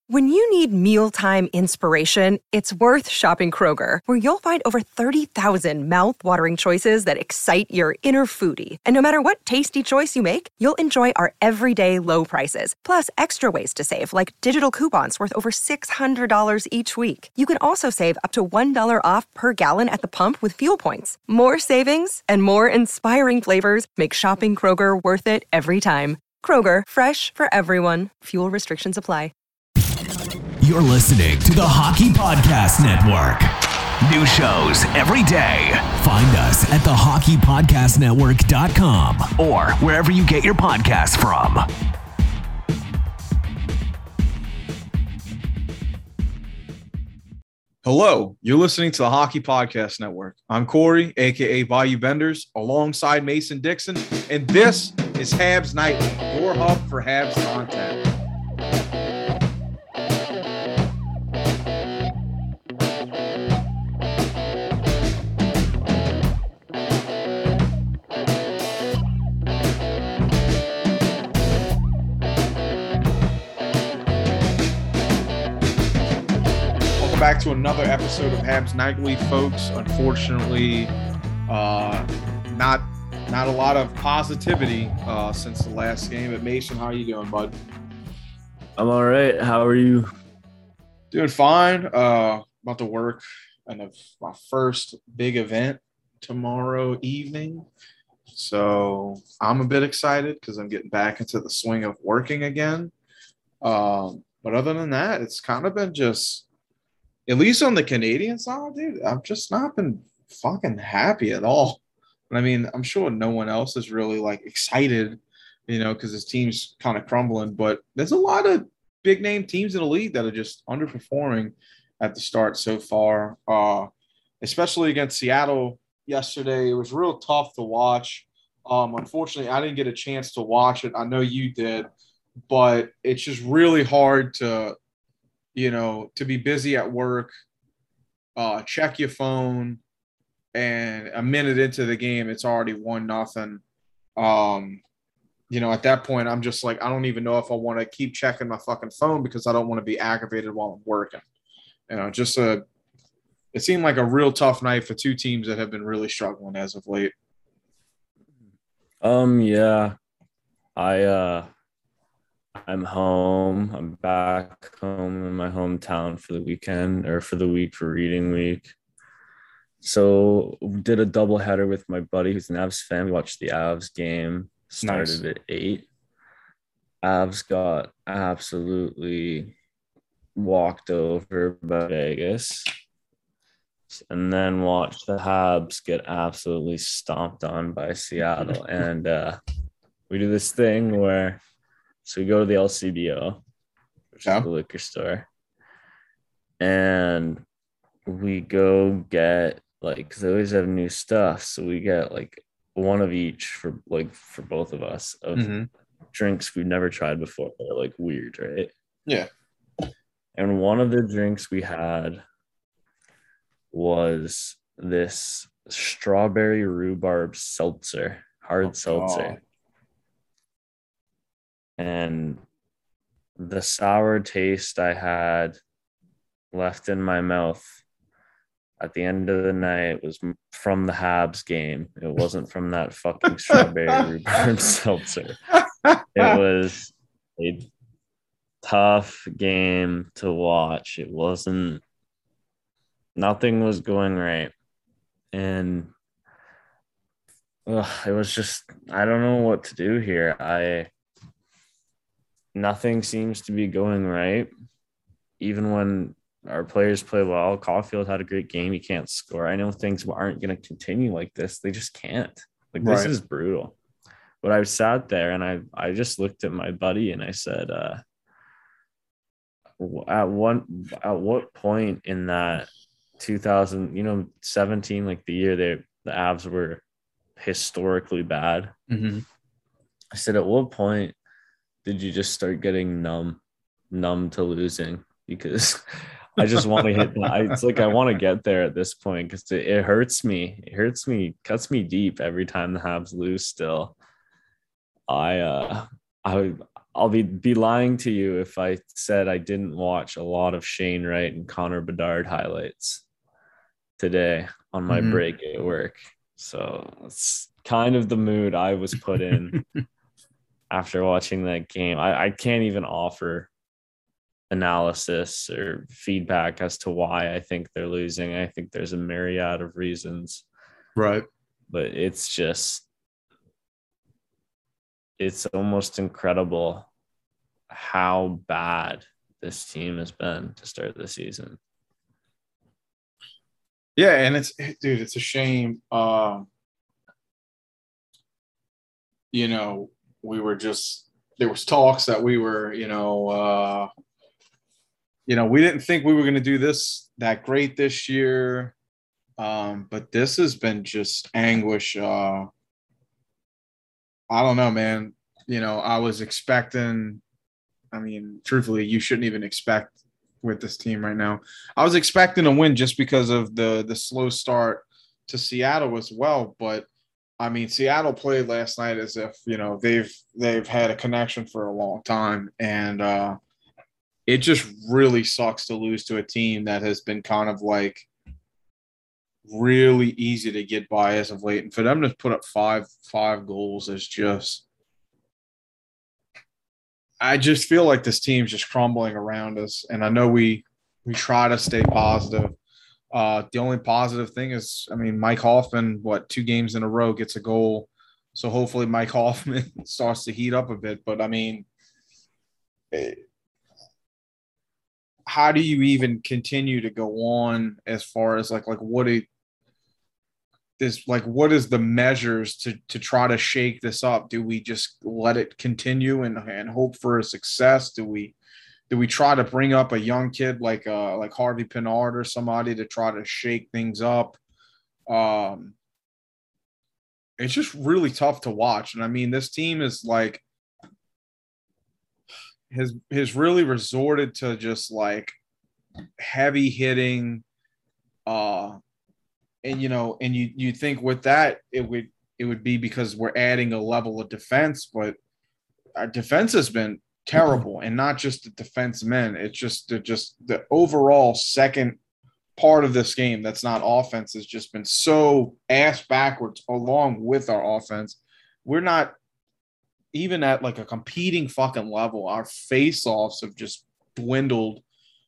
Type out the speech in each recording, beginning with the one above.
When you need mealtime inspiration, it's worth shopping Kroger, where you'll find over 30,000 mouth-watering choices that excite your inner foodie. And no matter what tasty choice you make, you'll enjoy our everyday low prices, plus extra ways to save, like digital coupons worth over $600 each week. You can also save up to $1 off per gallon at the pump with fuel points. More savings and more inspiring flavors make shopping Kroger worth it every time. Kroger, fresh for everyone. Fuel restrictions apply. You're listening to the Hockey Podcast Network. New shows every day. Find us at thehockeypodcastnetwork.com or wherever you get your podcasts from. Hello, you're listening to the Hockey Podcast Network. I'm Corey, a.k.a. Bayou Benders, alongside Mason Dixon, and this is Habs Nightly, your hub for Habs content. Back to another episode of Habs Nightly, folks. Unfortunately, not a lot of positivity since the last game. But Mason, how are you doing, bud? I'm all right. How are you? Doing fine. About to work on my first big event tomorrow evening, so I'm a bit excited because I'm getting back into the swing of working again. But other than that, it's kind of been just. At least on the Canadian side, dude, I've just not been fucking happy at all. I mean, I'm sure no one else is really, like, excited, because his team's kind of crumbling. But there's a lot of big-name teams in the league that are just underperforming at the start so far, especially against Seattle yesterday. It was real tough to watch. Unfortunately, I didn't get a chance to watch it. I know you did. But it's just really hard to be busy at work, check your phone, and a minute into the game, it's already 1-0. At that point, I'm just like, I don't even know if I want to keep checking my fucking phone because I don't want to be aggravated while I'm working. It seemed like a real tough night for two teams that have been really struggling as of late. Yeah. I'm home. I'm back home in my hometown for the weekend or for the week for reading week. So did a doubleheader with my buddy who's an Avs fan. We watched the Avs game. Started at 8. Avs got absolutely walked over by Vegas. And then watched the Habs get absolutely stomped on by Seattle. And we do this thing where so we go to the LCBO, which is the liquor store, and we go get, because they always have new stuff, so we get, one of each for both of us of drinks we've never tried before. They're, weird, right? Yeah. And one of the drinks we had was this strawberry rhubarb seltzer, hard seltzer. God. And the sour taste I had left in my mouth at the end of the night was from the Habs game. It wasn't from that fucking strawberry rhubarb seltzer. It was a tough game to watch. Nothing was going right. And it was just, I don't know what to do here. Nothing seems to be going right. Even when our players play well, Caulfield had a great game. He can't score. I know things aren't going to continue like this. They just can't. This is brutal. But I sat there and I just looked at my buddy and I said, at what point in that 2017, the year the Avs were historically bad. Mm-hmm. I said, at what point did you just start getting numb to losing? Because I just want to hit. It's I want to get there at this point because it hurts me. It hurts me, cuts me deep every time the Habs lose. Still, I'll I'll be lying to you if I said I didn't watch a lot of Shane Wright and Connor Bedard highlights today on my break at work. So it's kind of the mood I was put in after watching that game. I can't even offer analysis or feedback as to why I think they're losing. I think there's a myriad of reasons. Right. But it's almost incredible how bad this team has been to start the season. Yeah, and it's a shame. There was talks that we were, we didn't think we were going to do that great this year. But this has been just anguish. I don't know, man. I was expecting, truthfully, you shouldn't even expect with this team right now. I was expecting a win just because of the slow start to Seattle as well. But Seattle played last night as if, they've had a connection for a long time. And it just really sucks to lose to a team that has been kind of like really easy to get by as of late. And for them to put up five goals is just – I just feel like this team's just crumbling around us. And I know we try to stay positive. The only positive thing is, Mike Hoffman, 2 games in a row gets a goal. So hopefully Mike Hoffman starts to heat up a bit. But, how do you even continue to go on as far as what is the measures to try to shake this up? Do we just let it continue and hope for a success? Do we try to bring up a young kid like Harvey Pinard or somebody to try to shake things up? It's just really tough to watch. And this team is has really resorted to just heavy hitting, and you think with that it would be because we're adding a level of defense, but our defense has been terrible, and not just the defense men. It's just the overall second part of this game that's not offense has just been so ass backwards along with our offense. We're not even at a competing fucking level. Our face-offs have just dwindled.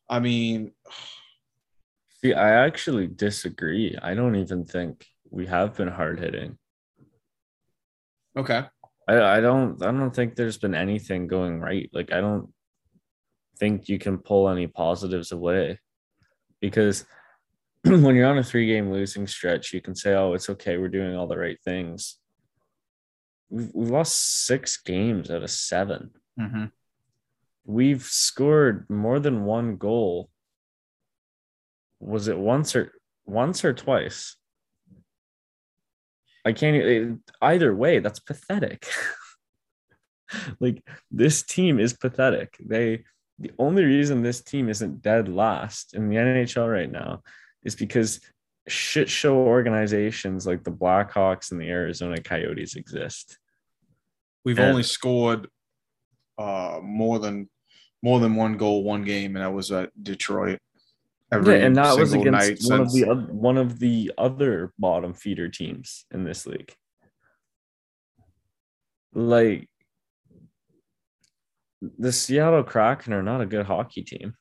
See, I actually disagree. I don't even think we have been hard hitting. Okay. I don't think there's been anything going right. I don't think you can pull any positives away, because when you're on a 3-game losing stretch, you can say, oh, it's okay, we're doing all the right things. We've lost 6 games out of 7. Mm-hmm. We've scored more than 1 goal. Was it once or twice? I can't either way. That's pathetic. This team is pathetic. The only reason this team isn't dead last in the NHL right now is because shit show organizations like the Blackhawks and the Arizona Coyotes exist. We've only scored more than 1 goal 1 game, and that was at Detroit. And that was against one of the other bottom feeder teams in this league. The Seattle Kraken are not a good hockey team.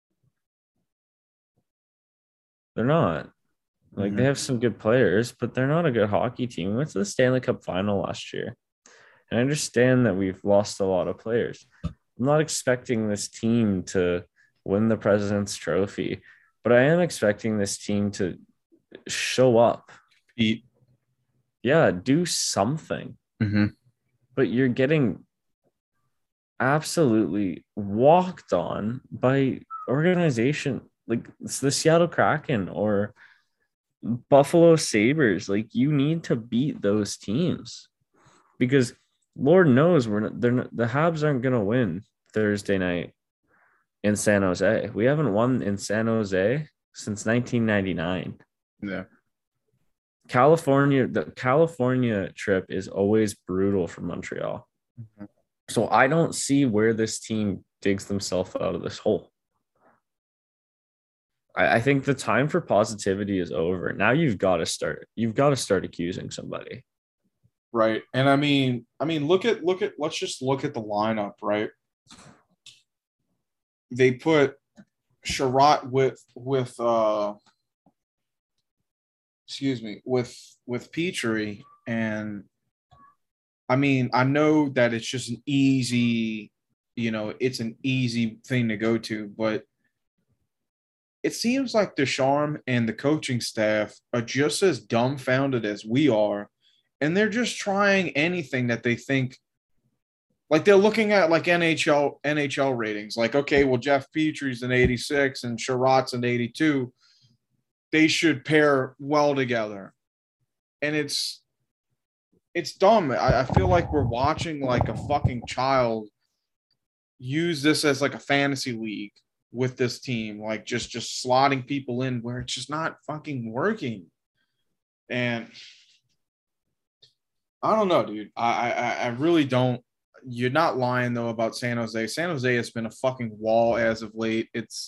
They're not. They have some good players, but they're not a good hockey team. We went to the Stanley Cup final last year. And I understand that we've lost a lot of players. I'm not expecting this team to win the President's Trophy, but I am expecting this team to show up. Yeah, do something. Mm-hmm. But you're getting absolutely walked on by organization like it's the Seattle Kraken or Buffalo Sabres. You need to beat those teams because Lord knows the Habs aren't going to win Thursday night in San Jose. We haven't won in San Jose since 1999. Yeah. The California trip is always brutal for Montreal. Mm-hmm. So I don't see where this team digs themselves out of this hole. I think the time for positivity is over. Now you've got to start. You've got to start accusing somebody. Right. And I mean, look at let's just look at the lineup, right? They put Sherratt with Petrie, and I mean, I know that it's just an easy, it's an easy thing to go to, but it seems like Deschamps and the coaching staff are just as dumbfounded as we are, and they're just trying anything that they think. Like they're looking at like NHL ratings. Like, okay, well, Jeff Petrie's an 86 and Sherratt's an 82. They should pair well together. And it's dumb. I feel like we're watching like a fucking child use this as like a fantasy league with this team, like just slotting people in where it's just not fucking working. And I don't know, dude. I really don't. You're not lying though about San Jose. San Jose has been a fucking wall as of late.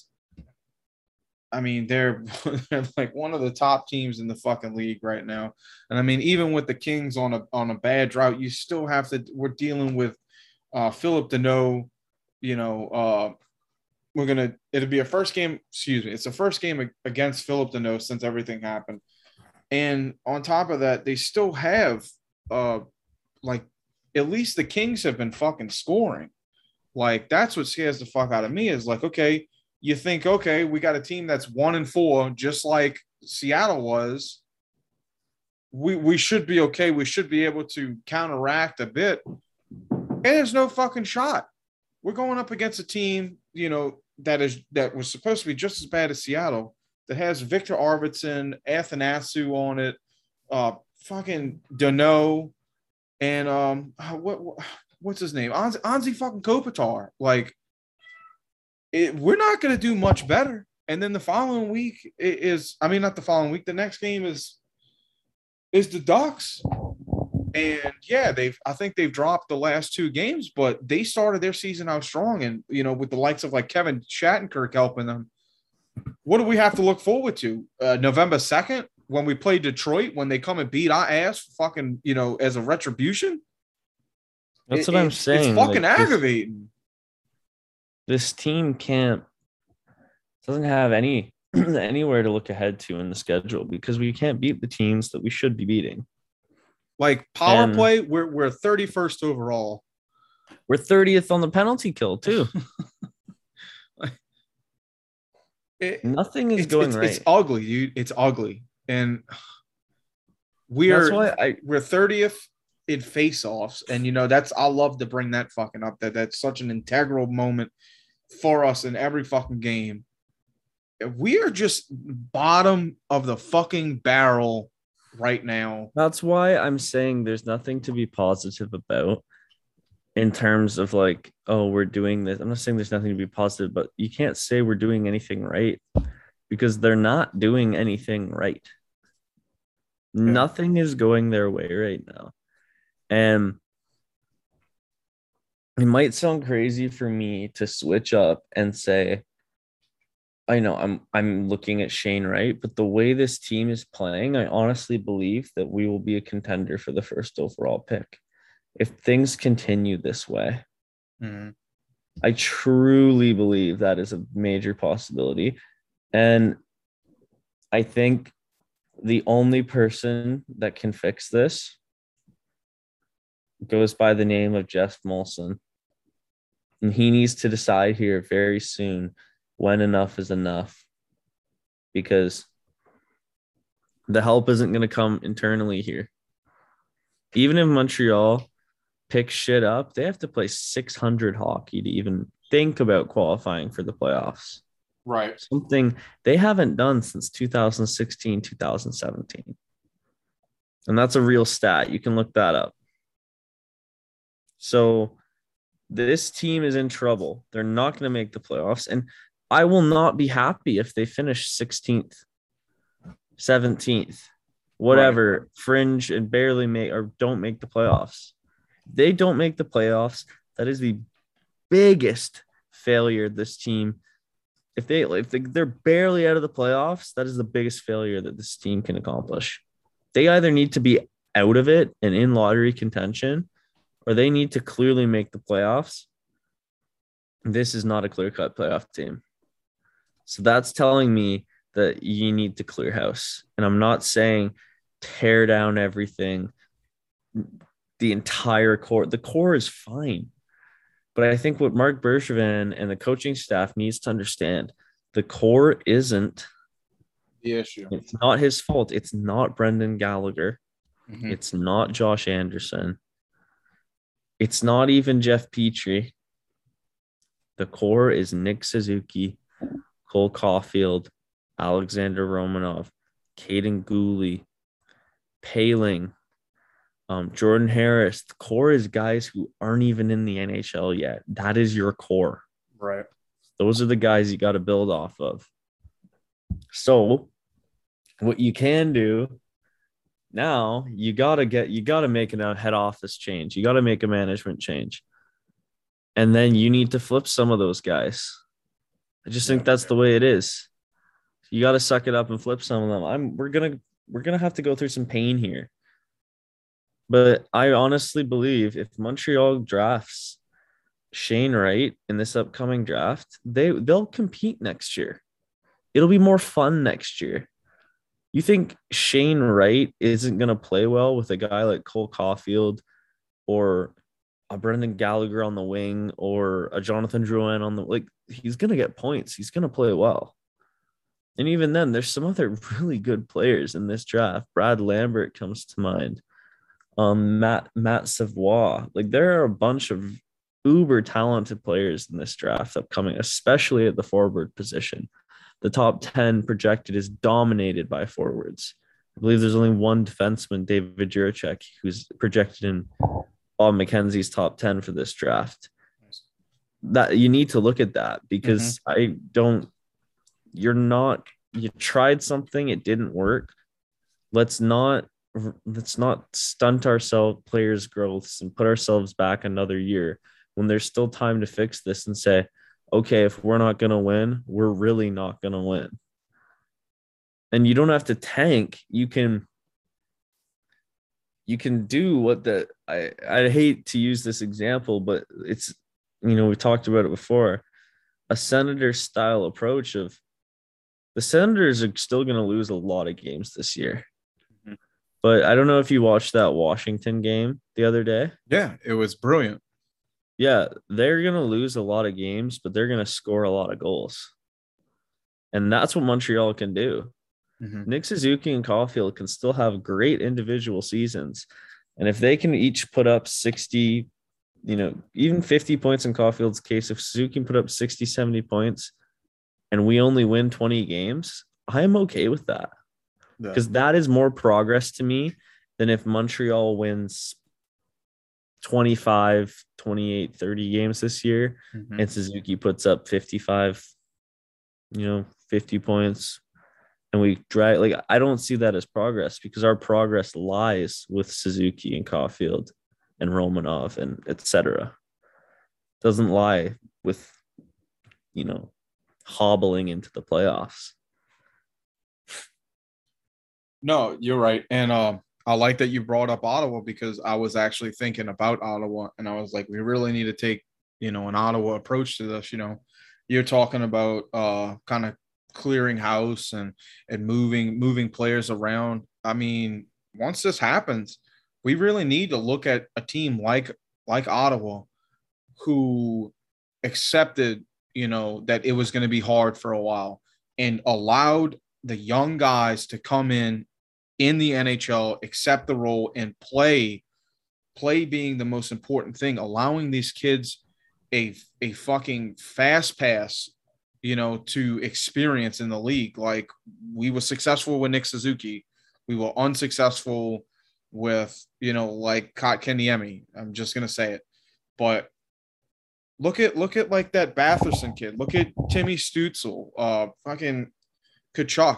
They're like one of the top teams in the fucking league right now. And I mean, even with the Kings on a bad drought, you still have to. We're dealing with Philip Deneau. It'll be a first game. Excuse me, it's the first game against Philip Deneau since everything happened. And on top of that, they still have at least the Kings have been fucking scoring. Like, that's what scares the fuck out of me is like, okay, you think, okay, we got a team that's 1-4, just like Seattle was. We should be okay. We should be able to counteract a bit. And there's no fucking shot. We're going up against a team, that was supposed to be just as bad as Seattle, that has Victor Arvidsson, Athanasiou on it, fucking Deneau, and what's his name? Anze fucking Kopitar. Like, we're not going to do much better. And then the following week not the following week. The next game is the Ducks. And yeah, I think they've dropped the last two games, but they started their season out strong. And, with the likes of like Kevin Shattenkirk helping them, what do we have to look forward to? November 2nd, when we play Detroit, when they come and beat our ass fucking, as a retribution? That's what I'm saying. It's fucking aggravating. This team doesn't have anywhere to look ahead to in the schedule because we can't beat the teams that we should be beating. Like power play, we're 31st overall. We're 30th on the penalty kill too. Nothing is going right. It's ugly, dude. It's ugly, and we're 30th in face-offs, and I love to bring that fucking up. That's such an integral moment for us in every fucking game. We are just bottom of the fucking barrel right now. That's why I'm saying there's nothing to be positive about in terms of like, oh, we're doing this. I'm not saying there's nothing to be positive, but you can't say we're doing anything right because they're not doing anything right. Yeah. Nothing is going their way right now. And it might sound crazy for me to switch up and say, I know I'm looking at Shane Wright, but the way this team is playing, I honestly believe that we will be a contender for the first overall pick. If things continue this way, I truly believe that is a major possibility. And I think the only person that can fix this goes by the name of Jeff Molson. And he needs to decide here very soon when enough is enough, because the help isn't going to come internally here. Even if Montreal picks shit up, they have to play 600 hockey to even think about qualifying for the playoffs. Right. Something they haven't done since 2016, 2017. And that's a real stat. You can look that up. So this team is in trouble. They're not going to make the playoffs. And I will not be happy if they finish 16th, 17th, whatever, right, fringe and barely make or don't make the playoffs. They don't make the playoffs. That is the biggest failure this team. If they're barely out of the playoffs, that is the biggest failure that this team can accomplish. They either need to be out of it and in lottery contention, or they need to clearly make the playoffs. This is not a clear-cut playoff team. So that's telling me that you need to clear house. And I'm not saying tear down everything, the entire core. The core is fine. But I think what Mark Bergevin and the coaching staff needs to understand, the core isn't the issue. It's not his fault. It's not Brendan Gallagher. Mm-hmm. It's not Josh Anderson. It's not even Jeff Petrie. The core is Nick Suzuki, Cole Caulfield, Alexander Romanov, Caden Gooley, Paling, Jordan Harris. The core is guys who aren't even in the NHL yet. That is your core. Right. Those are the guys you got to build off of. So what you can do now, you got to make a head office change. You got to make a management change. And then you need to flip some of those guys. I just think that's the way it is. You got to suck it up and flip some of them. We're going to have to go through some pain here. But I honestly believe if Montreal drafts Shane Wright in this upcoming draft, they'll compete next year. It'll be more fun next year. You think Shane Wright isn't going to play well with a guy like Cole Caulfield or a Brendan Gallagher on the wing or a Jonathan Drouin on the he's going to get points. He's going to play well. And even then, there's some other really good players in this draft. Brad Lambert comes to mind. Matt Savoie. There are a bunch of uber talented players in this draft upcoming, especially at the forward position. The top 10 projected is dominated by forwards. I believe there's only one defenseman, David Juracek, who's projected in Bob McKenzie's top 10 for this draft. That you need to look at that because you tried something, it didn't work. Let's not stunt ourselves players' growths and put ourselves back another year when there's still time to fix this and say, okay, if we're not going to win, we're really not going to win. And you don't have to tank. You can do what I hate to use this example, but it's, we talked about it before, a Senator style approach of the Senators are still going to lose a lot of games this year. Mm-hmm. But I don't know if you watched that Washington game the other day. Yeah, it was brilliant. Yeah, they're going to lose a lot of games, but they're going to score a lot of goals. And that's what Montreal can do. Mm-hmm. Nick Suzuki and Caulfield can still have great individual seasons. And if they can each put up 60, even 50 points in Caulfield's case, if Suzuki can put up 60, 70 points and we only win 20 games, I'm okay with that. Because that is more progress to me than if Montreal wins 25, 28, 30 games this year, mm-hmm. and Suzuki puts up 55, 50 points, and we drag. I don't see that as progress because our progress lies with Suzuki and Caulfield and Romanov and etc. Doesn't lie with, hobbling into the playoffs. No, you're right. And I like that you brought up Ottawa because I was actually thinking about Ottawa and I was like, we really need to take, an Ottawa approach to this. You're talking about kind of clearing house and moving players around. I mean, once this happens, we really need to look at a team like Ottawa who accepted, that it was going to be hard for a while and allowed the young guys to come in the NHL, accept the role and play being the most important thing, allowing these kids a fucking fast pass, to experience in the league. Like we were successful with Nick Suzuki. We were unsuccessful with, like Kotkaniemi. I'm just going to say it. But look at like that Batherson kid. Look at Timmy Stutzel, fucking Kachuk,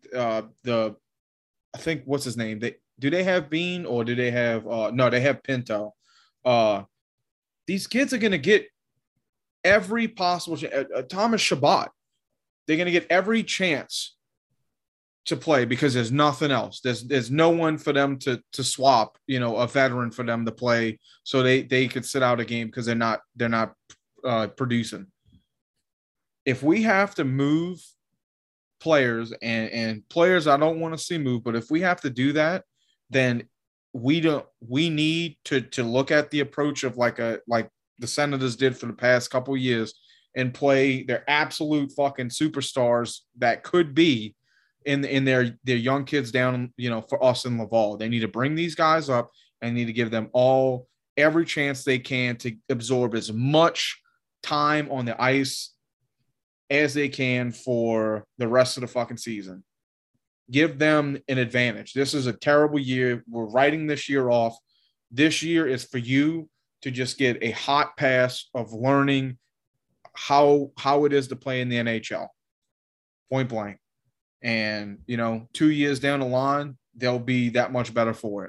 I think what's his name? Do they have Bean or do they have no, they have Pinto. These kids are going to get every possible Thomas Shabbat. They're going to get every chance to play because there's nothing else. There's no one for them to swap, a veteran for them to play so they could sit out a game because they're not producing. If we have to move players and players I don't want to see move, but if we have to do that, then we need to look at the approach of like the Senators did for the past couple of years and play their absolute fucking superstars that could be in their young kids down, for us in Laval. They need to bring these guys up and need to give them all every chance they can to absorb as much time on the ice as they can for the rest of the fucking season. Give them an advantage. This is a terrible year. We're writing this year off. This year is for you to just get a hot pass of learning how it is to play in the NHL, point blank. And, 2 years down the line, they'll be that much better for it.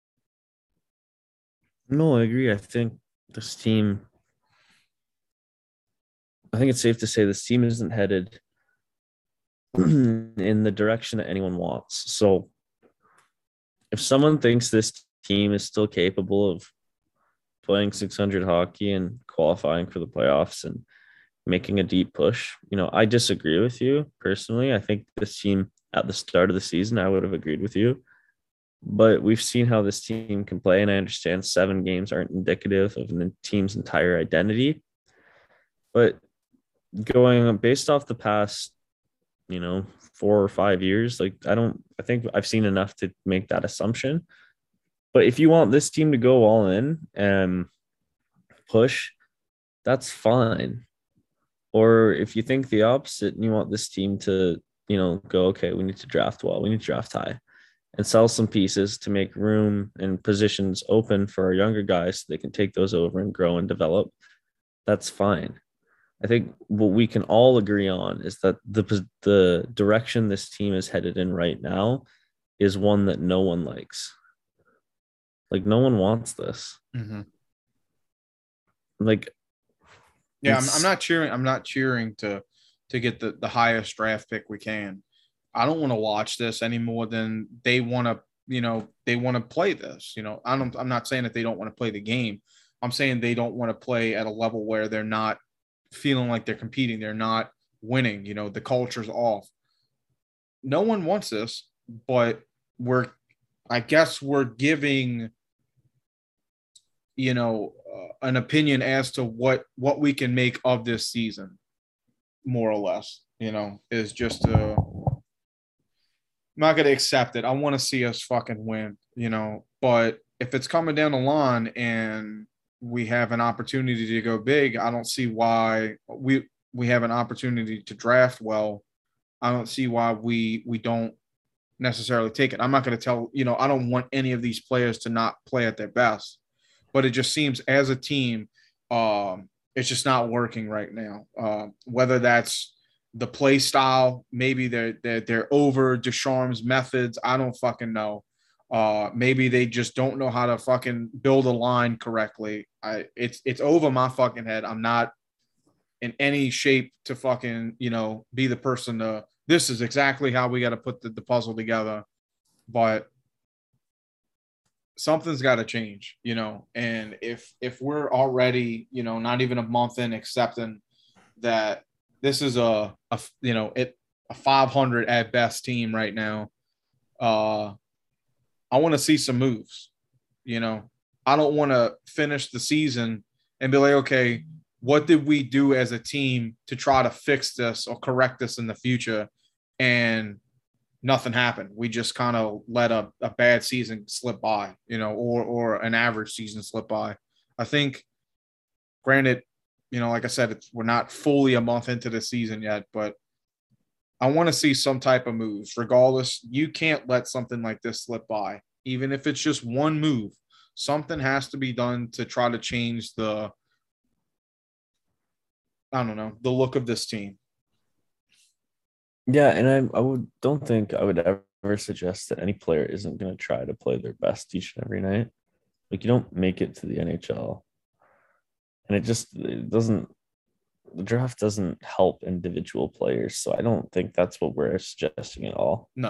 No, I agree. I think it's safe to say this team isn't headed in the direction that anyone wants. So if someone thinks this team is still capable of playing 600 hockey and qualifying for the playoffs and making a deep push, I disagree with you personally. I think this team at the start of the season, I would have agreed with you. But we've seen how this team can play, and I understand 7 games aren't indicative of the team's entire identity. But going based off the past, 4 or 5 years, I think I've seen enough to make that assumption. But if you want this team to go all in and push, that's fine. Or if you think the opposite and you want this team to, go, okay, we need to draft well, we need to draft high and sell some pieces to make room and positions open for our younger guys so they can take those over and grow and develop, that's fine. I think what we can all agree on is that the direction this team is headed in right now is one that no one likes. No one wants this. Mm-hmm. Yeah, I'm not cheering. I'm not cheering to get the highest draft pick we can. I don't want to watch this any more than they want to. They want to play this. I'm not saying that they don't want to play the game. I'm saying they don't want to play at a level where they're not feeling like they're competing. They're not winning. The culture's off. No one wants this, but I guess we're giving, an opinion as to what we can make of this season, more or less, is just I'm not going to accept it. I want to see us fucking win, but if it's coming down the line and we have an opportunity to go big, I don't see why we have an opportunity to draft well. I don't see why we don't necessarily take it. I'm not going to tell, I don't want any of these players to not play at their best, but it just seems as a team, it's just not working right now. Whether that's the play style, maybe they're over Ducharme's methods. I don't fucking know. Maybe they just don't know how to fucking build a line correctly. It's over my fucking head. I'm not in any shape to fucking, be the person to, this is exactly how we got to put the puzzle together. But something's got to change, and if we're already, not even a month in accepting that this is a 500 at best team right now, I want to see some moves. I don't want to finish the season and be like, okay, what did we do as a team to try to fix this or correct this in the future? And nothing happened. We just kind of let a bad season slip by, or an average season slip by. I think, granted, like I said, we're not fully a month into the season yet, but I want to see some type of moves. Regardless, you can't let something like this slip by. Even if it's just one move, something has to be done to try to change the look of this team. Yeah, and don't think I would ever suggest that any player isn't going to try to play their best each and every night. You don't make it to the NHL And it doesn't, the draft doesn't help individual players. So I don't think that's what we're suggesting at all. No.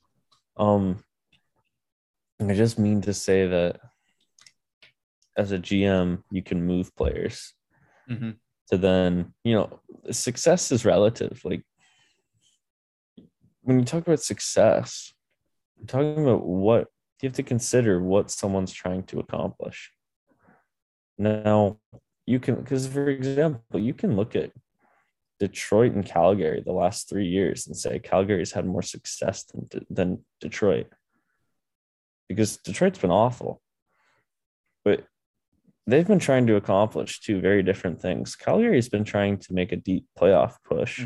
I just mean to say that as a GM, you can move players to then, success is relative. Like when you talk about success, you're talking about what you have to consider what someone's trying to accomplish. Now, you can, because for example, you can look at Detroit and Calgary the last 3 years and say Calgary's had more success than Detroit, because Detroit's been awful. But they've been trying to accomplish two very different things. Calgary's been trying to make a deep playoff push.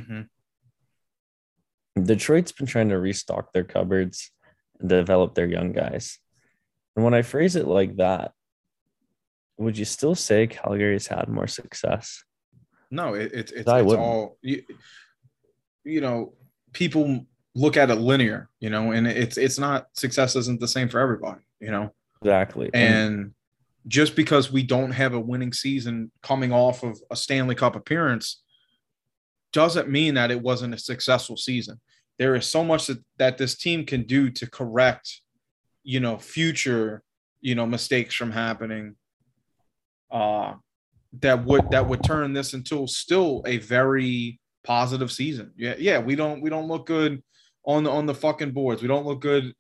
Detroit's been trying to restock their cupboards and develop their young guys. And when I phrase it like that, would you still say Calgary's had more success? No, it's all, people look at it linear, and it's not, success isn't the same for everybody, Exactly. And just because we don't have a winning season coming off of a Stanley Cup appearance doesn't mean that it wasn't a successful season. There is so much that this team can do to correct, future, mistakes from happening. That would turn this into still a very positive season. Yeah. We don't look good on the fucking boards. We don't look good,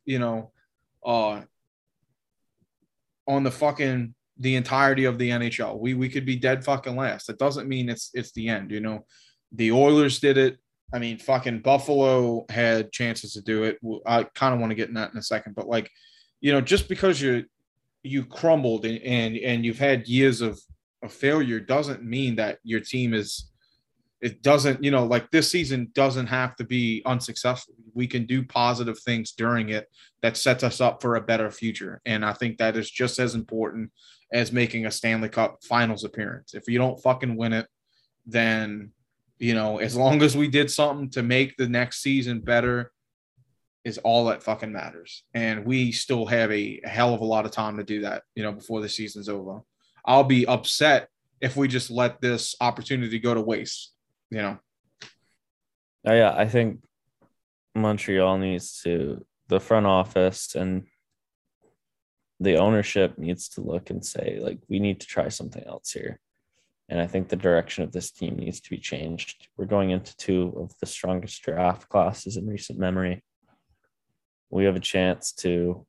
on the entirety of the NHL. We could be dead fucking last. That doesn't mean it's the end. The Oilers did it. I mean, fucking Buffalo had chances to do it. I kind of want to get in that in a second, but just because you crumbled and you've had years of failure doesn't mean that your team it doesn't, this season doesn't have to be unsuccessful. We can do positive things during it that sets us up for a better future. And I think that is just as important as making a Stanley Cup finals appearance. If you don't fucking win it, then, as long as we did something to make the next season better is all that fucking matters. And we still have a hell of a lot of time to do that, before the season's over. I'll be upset if we just let this opportunity go to waste, Yeah, I think Montreal needs to, the front office and the ownership needs to look and say, we need to try something else here. And I think the direction of this team needs to be changed. We're going into two of the strongest draft classes in recent memory. We have a chance to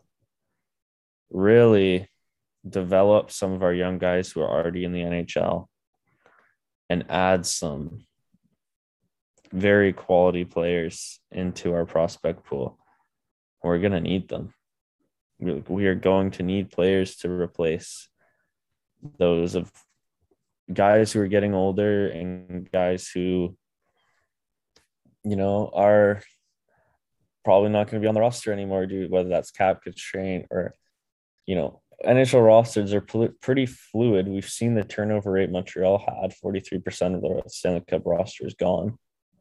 really develop some of our young guys who are already in the NHL and add some very quality players into our prospect pool. We're going to need them. We are going to need players to replace those of guys who are getting older and guys who, are probably not going to be on the roster anymore, whether that's cap constraint or, NHL rosters are pretty fluid. We've seen the turnover rate Montreal had. 43% of the Stanley Cup roster is gone.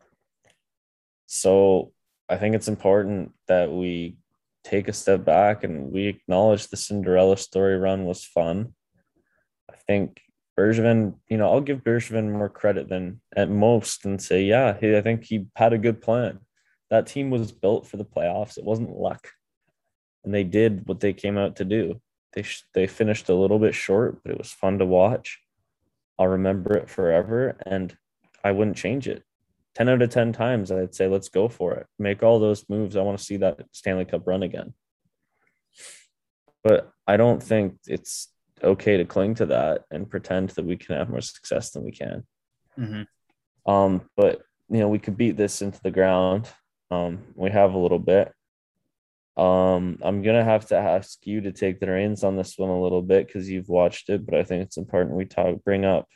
So I think it's important that we take a step back and we acknowledge the Cinderella story run was fun. I think Bergevin, I'll give Bergevin more credit than at most and say, I think he had a good plan. That team was built for the playoffs. It wasn't luck. And they did what they came out to do. They finished a little bit short, but it was fun to watch. I'll remember it forever, and I wouldn't change it. 10 out of 10 times, I'd say, let's go for it. Make all those moves. I want to see that Stanley Cup run again. But I don't think it's okay to cling to that and pretend that we can have more success than we can. But, we could beat this into the ground. We have a little bit. I'm going to have to ask you to take the reins on this one a little bit because you've watched it, but I think it's important we bring up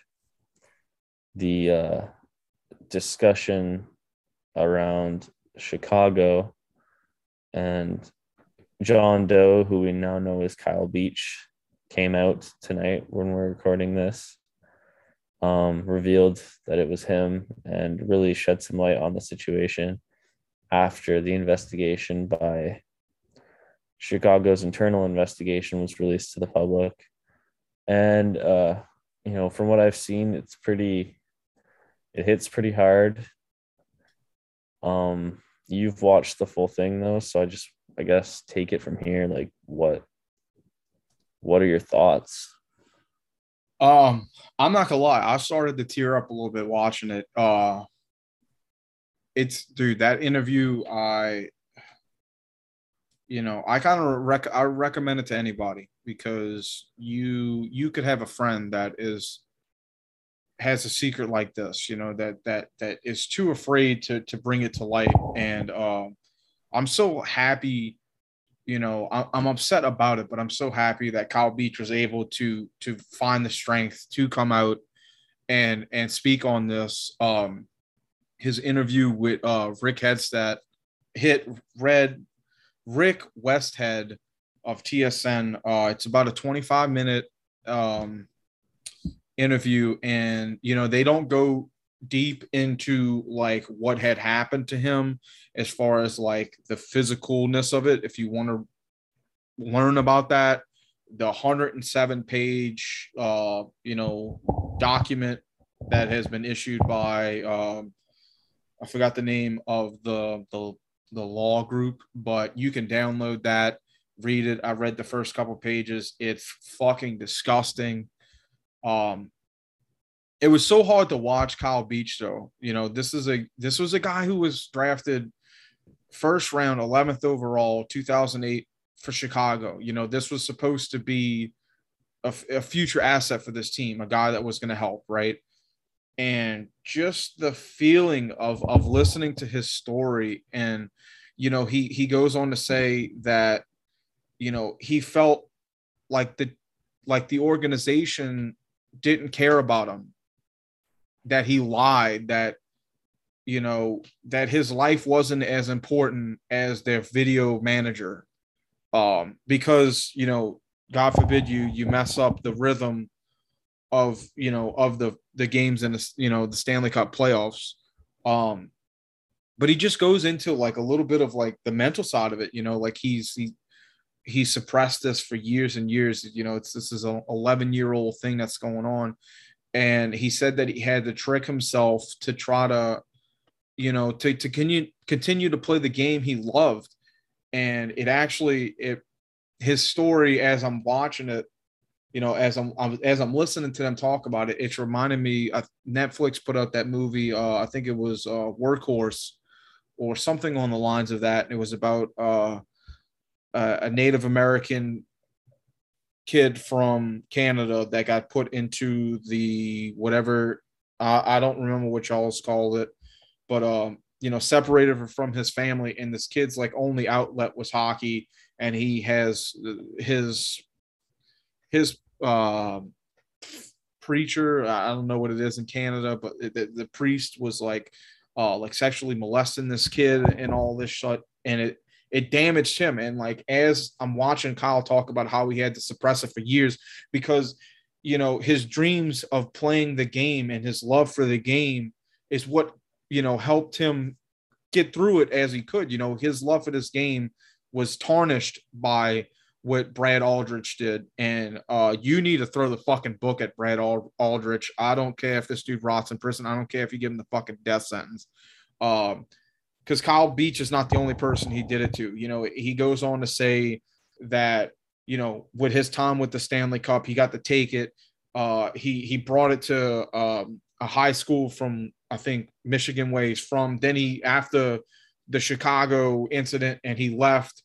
the discussion around Chicago and John Doe, who we now know as Kyle Beach, came out tonight when we're recording this, revealed that it was him and really shed some light on the situation after the investigation by Chicago's internal investigation was released to the public. And, from what I've seen, it hits pretty hard. You've watched the full thing though, so I guess take it from here. Like, what are your thoughts? I'm not gonna lie, I started to tear up a little bit watching it. It's dude, that interview, I kind of I recommend it to anybody, because you could have a friend that has a secret like this, that is too afraid to bring it to light. And I'm so happy, I'm upset about it, but I'm so happy that Kyle Beach was able to find the strength to come out and speak on this. His interview with Rick Headstead Rick Westhead of TSN. It's about a 25-minute interview, and they don't go deep into like what had happened to him as far as like the physicalness of it. If you want to learn about that, the 107 page document that has been issued by I forgot the name of the law group, but you can download that, read it. I read the first couple pages. It's fucking disgusting. It was so hard to watch Kyle Beach though. This was a guy who was drafted first round, 11th overall, 2008 for Chicago. This was supposed to be a future asset for this team, a guy that was going to help, right? And just the feeling of listening to his story. And, he goes on to say that, he felt like the organization didn't care about him, that he lied, that, that his life wasn't as important as their video manager. Because, God forbid you mess up the rhythm of the games in the Stanley Cup playoffs. But he just goes into like a little bit of like the mental side of it, like he suppressed this for years and years. This is an 11-year-old thing that's going on. And he said that he had to trick himself to try to, to continue to play the game he loved. And his story, as I'm watching it, as I'm listening to them talk about it, it's reminding me. Netflix put out that movie. I think it was Workhorse or something on the lines of that. And it was about a Native American kid from Canada that got put into the whatever. I don't remember what y'all's called it, but separated from his family, and this kid's like only outlet was hockey, and he has his preacher, I don't know what it is in Canada, but the priest was like sexually molesting this kid and all this shit, and it damaged him. And like, as I'm watching Kyle talk about how he had to suppress it for years, because his dreams of playing the game and his love for the game is what helped him get through it as he could. His love for this game was tarnished by what Brad Aldrich did. And you need to throw the fucking book at Brad Aldrich. I don't care if this dude rots in prison. I don't care if you give him the fucking death sentence. Because Kyle Beach is not the only person he did it to. He goes on to say that, with his time with the Stanley Cup, he got to take it. He brought it to a high school from, I think, Michigan, where he's from. Then after the Chicago incident and he left,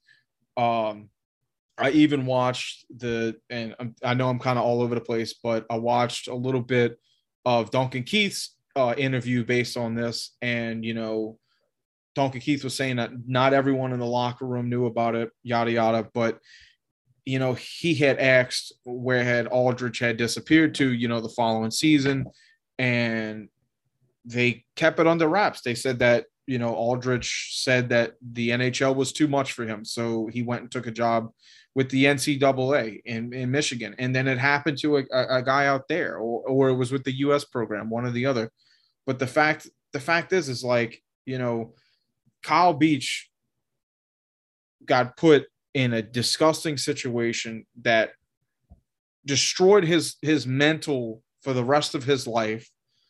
I even watched and I know I'm kind of all over the place, but I watched a little bit of Duncan Keith's interview based on this. And, Duncan Keith was saying that not everyone in the locker room knew about it, yada, yada. But, he had asked where had Aldrich had disappeared to, the following season. And they kept it under wraps. They said that, Aldrich said that the NHL was too much for him. So he went and took a job with the NCAA in Michigan. And then it happened to a guy out there, or it was with the US program, one or the other. But the fact is like, Kyle Beach got put in a disgusting situation that destroyed his mental for the rest of his life.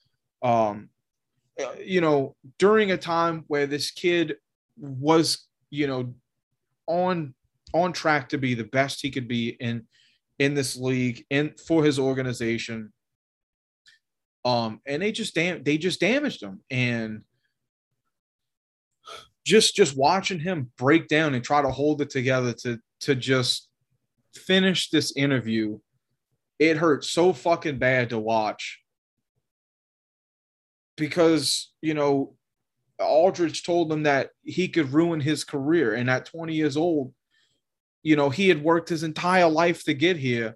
During a time where this kid was, on track to be the best he could be in this league and for his organization. And they just damaged him. And just watching him break down and try to hold it together to just finish this interview, it hurt so fucking bad to watch. Because, Aldridge told him that he could ruin his career. And at 20 years old, he had worked his entire life to get here.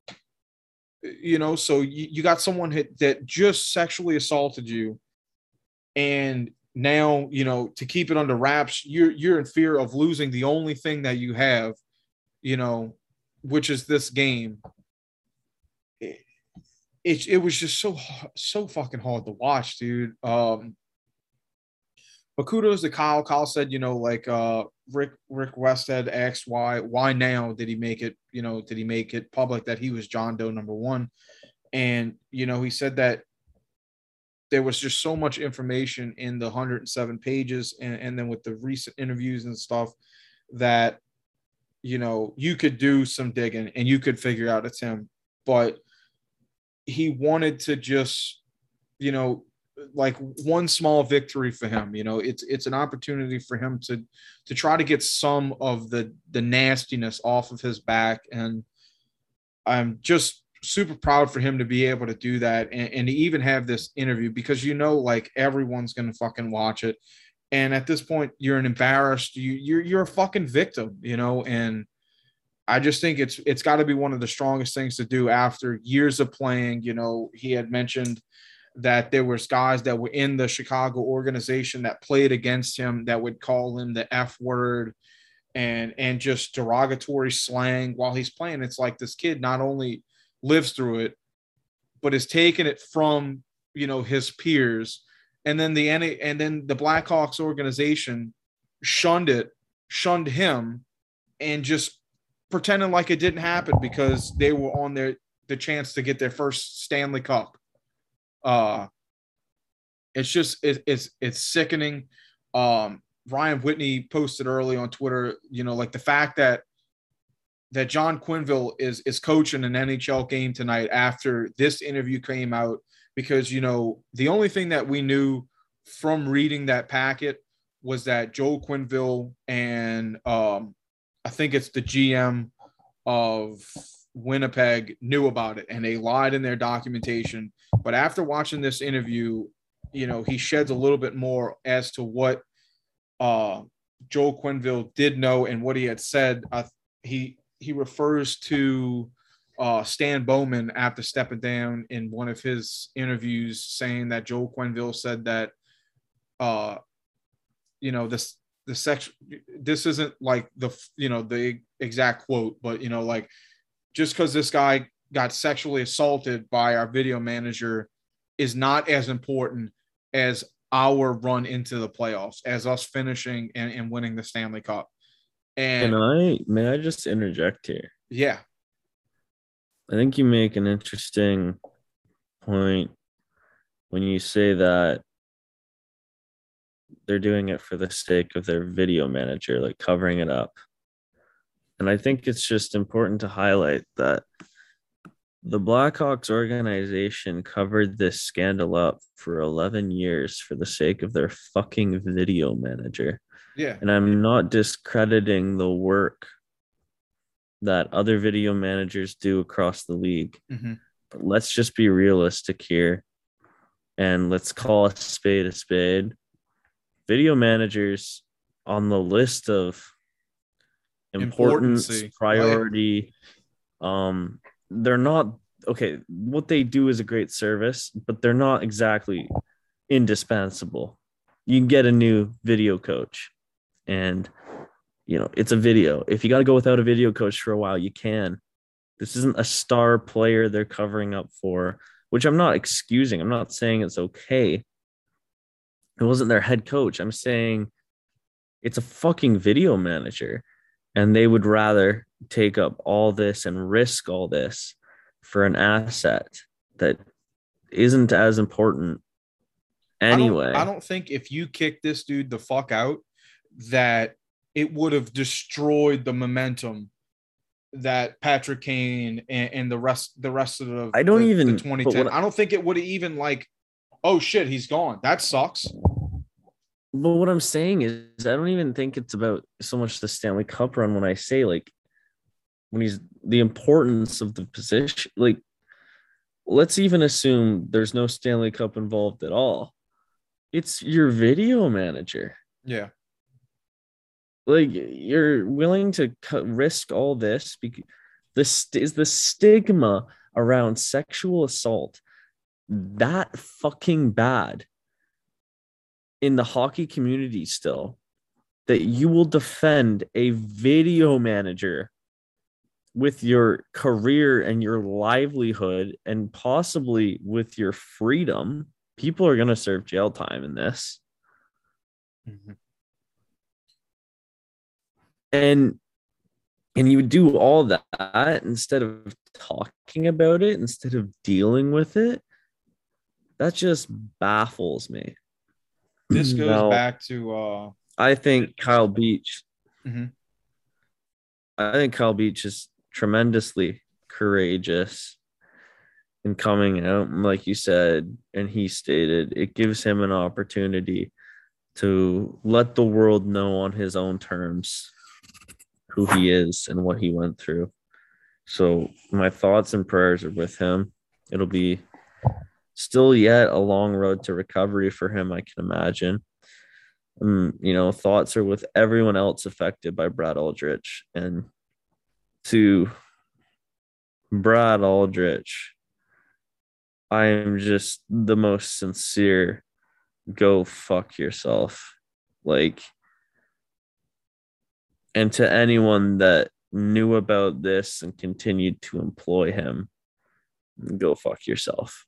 So you got someone that just sexually assaulted you. And now, to keep it under wraps, you're in fear of losing the only thing that you have, which is this game. It was just so fucking hard to watch, dude. But kudos to Kyle. Kyle said, Rick Westhead asked why now did he make it, did he make it public that he was John Doe number one? And, he said that there was just so much information in the 107 pages and then with the recent interviews and stuff that, you could do some digging and you could figure out it's him. But he wanted to just, like one small victory for him. It's an opportunity for him to try to get some of the nastiness off of his back. And I'm just super proud for him to be able to do that and to even have this interview because, like everyone's going to fucking watch it. And at this point you're an embarrassed, you're a fucking victim, and I just think it's got to be one of the strongest things to do after years of playing. He had mentioned that there was guys that were in the Chicago organization that played against him that would call him the F word and just derogatory slang while he's playing. It's like this kid not only lives through it, but is taking it from, his peers. And then the Blackhawks organization shunned him and just pretending like it didn't happen because they were on the chance to get their first Stanley Cup. It's sickening. Ryan Whitney posted early on Twitter, like the fact that John Quenneville is coaching an NHL game tonight after this interview came out, because, the only thing that we knew from reading that packet was that Joel Quenneville and I think it's the GM of Winnipeg knew about it and they lied in their documentation. But after watching this interview, he sheds a little bit more as to what Joel Quenneville did know and what he had said. He refers to Stan Bowman after stepping down in one of his interviews, saying that Joel Quenneville said that, this isn't like the exact quote, but, like, just because this guy got sexually assaulted by our video manager is not as important as our run into the playoffs, as us finishing and winning the Stanley Cup. And may I just interject here? Yeah. I think you make an interesting point when you say that they're doing it for the sake of their video manager, like covering it up. And I think it's just important to highlight that the Blackhawks organization covered this scandal up for 11 years for the sake of their fucking video manager. Yeah. And I'm not discrediting the work that other video managers do across the league. Mm-hmm. But let's just be realistic here and let's call a spade a spade. Video managers on the list of importance, priority, they're not okay. What they do is a great service, but they're not exactly indispensable. You can get a new video coach and it's a video. If you got to go without a video coach for a while, you can. This isn't a star player they're covering up for, which I'm not excusing. I'm not saying it's okay. It wasn't their head coach. I'm saying it's a fucking video manager. And they would rather take up all this and risk all this for an asset that isn't as important anyway. I don't think if you kick this dude the fuck out, that it would have destroyed the momentum that Patrick Kane and the rest of the I don't the, even the 2010. I don't think it would have even like, oh shit, he's gone. That sucks. But what I'm saying is, I don't even think it's about so much the Stanley Cup run when I say, like, when he's the importance of the position. Like, let's even assume there's no Stanley Cup involved at all. It's your video manager. Yeah. Like, you're willing to risk all this because this is the stigma around sexual assault that fucking bad in the hockey community still, that you will defend a video manager with your career and your livelihood and possibly with your freedom. People are going to serve jail time in this. Mm-hmm. And you would do all that instead of talking about it, instead of dealing with it. That just baffles me. This goes back to I think Kyle Beach. Mm-hmm. I think Kyle Beach is tremendously courageous in coming out, like you said, and he stated it gives him an opportunity to let the world know on his own terms who he is and what he went through. So my thoughts and prayers are with him. It'll be still yet a long road to recovery for him, I can imagine. Thoughts are with everyone else affected by Brad Aldrich. And to Brad Aldrich, I am just the most sincere, go fuck yourself. Like, and to anyone that knew about this and continued to employ him, go fuck yourself.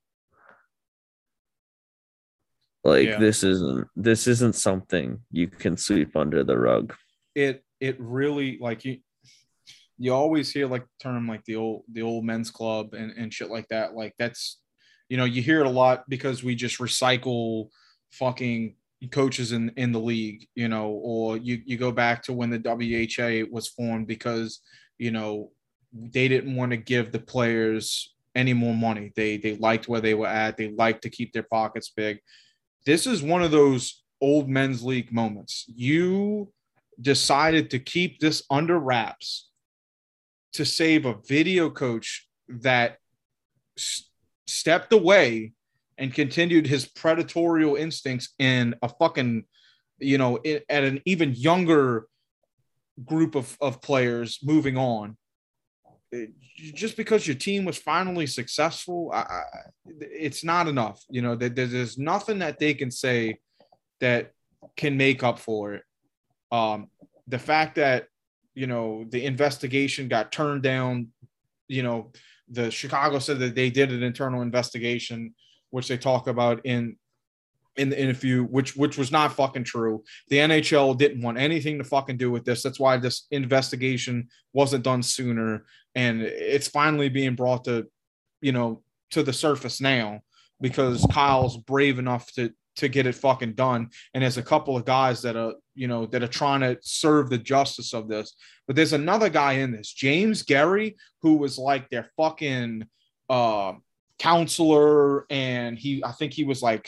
Like, yeah. This isn't something you can sweep under the rug. It really, like, you always hear like the term like the old men's club and shit like that. Like, that's, you hear it a lot because we just recycle fucking coaches in the league, or you go back to when the WHA was formed because, they didn't want to give the players any more money. They liked where they were at. They liked to keep their pockets big. This is one of those old men's league moments. You decided to keep this under wraps to save a video coach that stepped away and continued his predatorial instincts in a fucking, at an even younger group of players moving on. Just because your team was finally successful, it's not enough. There's nothing that they can say that can make up for it. The fact that, the investigation got turned down, the Chicago said that they did an internal investigation, which they talk about in the interview, which was not fucking true. The NHL didn't want anything to fucking do with this. That's why this investigation wasn't done sooner. And it's finally being brought to, to the surface now because Kyle's brave enough to get it fucking done. And there's a couple of guys that are, that are trying to serve the justice of this. But there's another guy in this, James Gary, who was like their fucking counselor. And I think he was like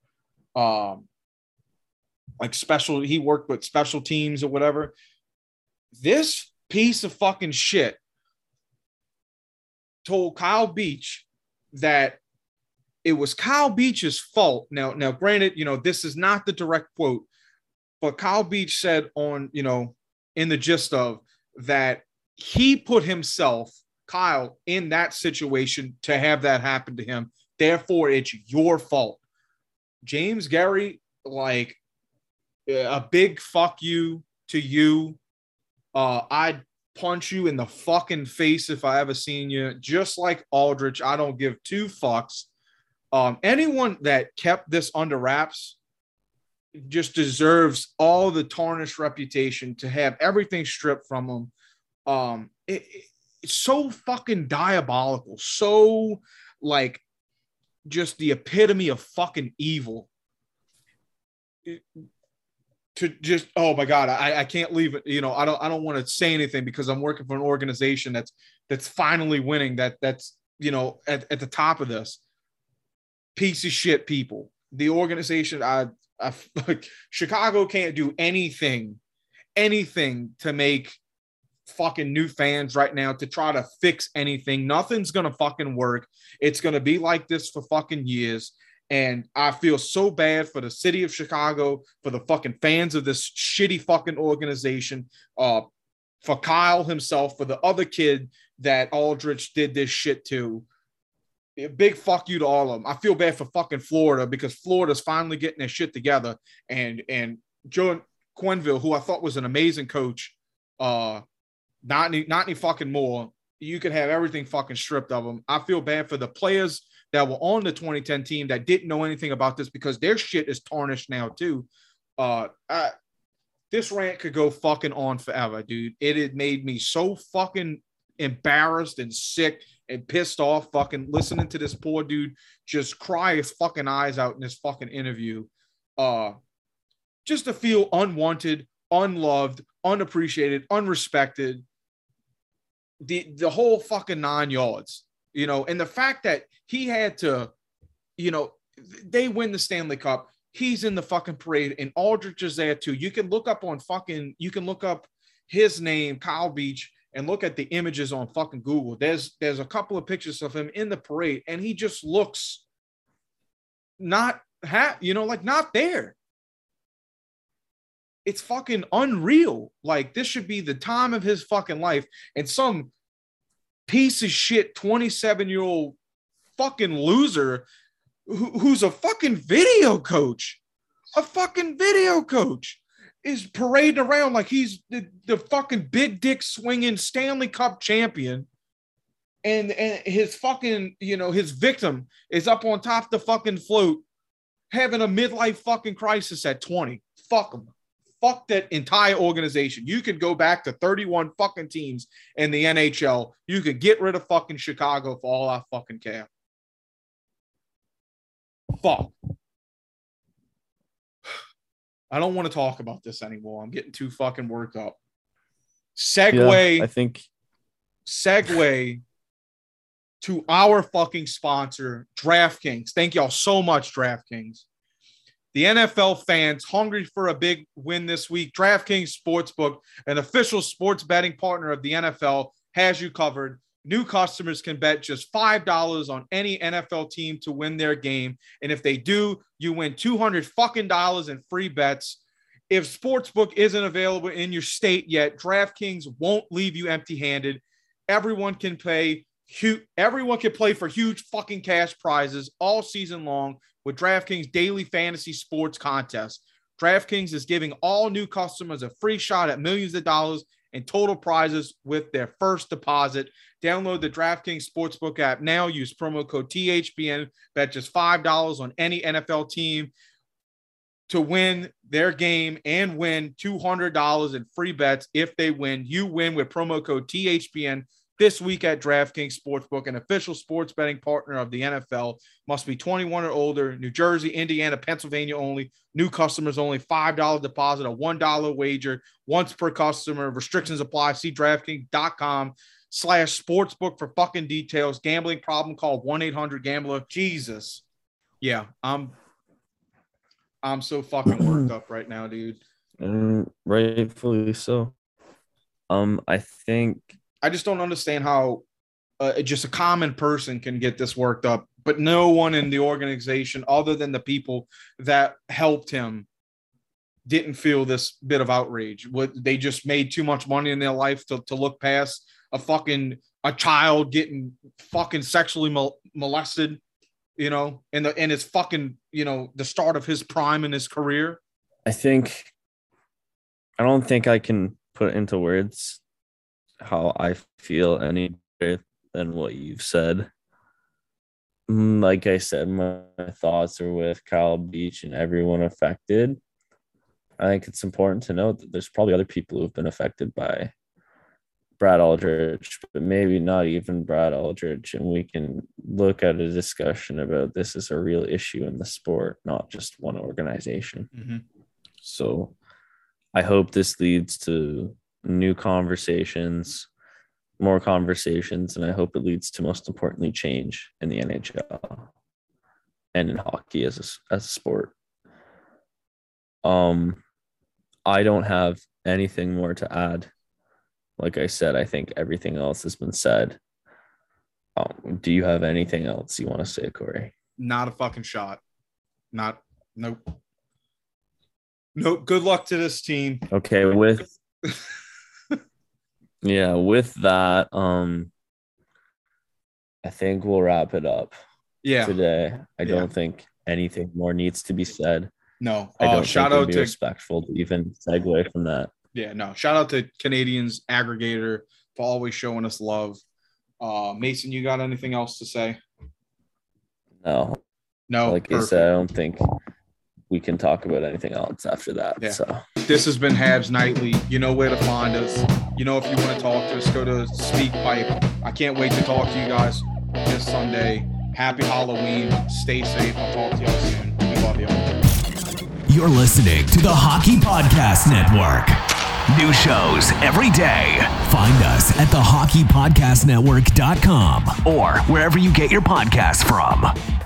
special, he worked with special teams or whatever. This piece of fucking shit told Kyle Beach that it was Kyle Beach's fault. Now, granted, this is not the direct quote, but Kyle Beach said on, in the gist of that, he put himself, Kyle, in that situation to have that happen to him. Therefore, it's your fault. James Gary, like, a big fuck you to you. I'd punch you in the fucking face if I ever seen you. Just like Aldrich, I don't give two fucks. Anyone that kept this under wraps just deserves all the tarnished reputation to have everything stripped from them. It's so fucking diabolical. So, like, just the epitome of fucking evil. To just, oh my God, I can't leave it. You know, I don't want to say anything because I'm working for an organization that's finally winning. That's you know at the top of this. Piece of shit people. The organization, Chicago can't do anything to make fucking new fans right now, to try to fix anything. Nothing's gonna fucking work. It's gonna be like this for fucking years. And I feel so bad for the city of Chicago, for the fucking fans of this shitty fucking organization, for Kyle himself, for the other kid that Aldrich did this shit to. A big fuck you to all of them. I feel bad for fucking Florida because Florida's finally getting their shit together. And Joe Quenneville, who I thought was an amazing coach, not any fucking more. You could have everything fucking stripped of them. I feel bad for the players that were on the 2010 team that didn't know anything about this because their shit is tarnished now too. This rant could go fucking on forever, dude. It had made me so fucking embarrassed and sick and pissed off fucking listening to this poor dude just cry his fucking eyes out in this fucking interview. Just to feel unwanted, unloved, unappreciated, unrespected. The whole fucking 9 yards, you know, and the fact that he had to, you know, they win the Stanley Cup. He's in the fucking parade and Aldrich is there too. You can look up his name, Kyle Beach, and look at the images on fucking Google. There's a couple of pictures of him in the parade and he just looks not there. It's fucking unreal. Like, this should be the time of his fucking life. And some piece of shit 27-year-old fucking loser who's a fucking video coach, is parading around like he's the fucking big dick swinging Stanley Cup champion. And his fucking, you know, his victim is up on top of the fucking float having a midlife fucking crisis at 20. Fuck him. Fuck that entire organization. You could go back to 31 fucking teams in the NHL. You could get rid of fucking Chicago for all I fucking care. Fuck. I don't want to talk about this anymore. I'm getting too fucking worked up. Segue to our fucking sponsor, DraftKings. Thank y'all so much, DraftKings. The NFL fans hungry for a big win this week. DraftKings Sportsbook, an official sports betting partner of the NFL, has you covered. New customers can bet just $5 on any NFL team to win their game. And if they do, you win $200 fucking dollars in free bets. If Sportsbook isn't available in your state yet, DraftKings won't leave you empty-handed. Everyone can play for huge fucking cash prizes all season long with DraftKings daily fantasy sports contest. DraftKings is giving all new customers a free shot at millions of dollars in total prizes with their first deposit. Download the DraftKings Sportsbook app now. Use promo code THPN. Bet just $5 on any NFL team to win their game and win $200 in free bets. If they win, you win with promo code THPN. This week at DraftKings Sportsbook, an official sports betting partner of the NFL. Must be 21 or older. New Jersey, Indiana, Pennsylvania only. New customers only. $5 deposit, a $1 wager, once per customer. Restrictions apply. See DraftKings.com/sportsbook for fucking details. Gambling problem, call 1-800-GAMBLER. Jesus. Yeah, I'm so fucking worked up right now, dude. And rightfully so. I just don't understand how just a common person can get this worked up, but no one in the organization other than the people that helped him didn't feel this bit of outrage. They just made too much money in their life to look past a child getting fucking sexually molested, you know, and it's fucking, you know, the start of his prime in his career. I don't think I can put into words how I feel any better than what you've said. Like I said, my thoughts are with Kyle Beach and everyone affected. I think it's important to note that there's probably other people who've been affected by Brad Aldrich, but maybe not even Brad Aldrich, and we can look at a discussion about this as a real issue in the sport, not just one organization. Mm-hmm. So I hope this leads to new conversations, more conversations, and I hope it leads to, most importantly, change in the NHL and in hockey as a sport. I don't have anything more to add. Like I said, I think everything else has been said. Do you have anything else you want to say, Corey? Not a fucking shot. Nope. Good luck to this team. Okay, with that, I think we'll wrap it up. Yeah. Today, I don't think anything more needs to be said. No. I don't shout think out it'd be to respectful to even segue from that. Yeah, no. Shout out to Canadians Aggregator for always showing us love. Mason, you got anything else to say? No. Like I said, I don't think we can talk about anything else after that. Yeah. So this has been Habs Nightly. You know where to find us. You know, if you want to talk to us, go to SpeakPipe. I can't wait to talk to you guys this Sunday. Happy Halloween. Stay safe. I'll talk to y'all soon. We love y'all. You're listening to the Hockey Podcast Network. New shows every day. Find us at thehockeypodcastnetwork.com or wherever you get your podcasts from.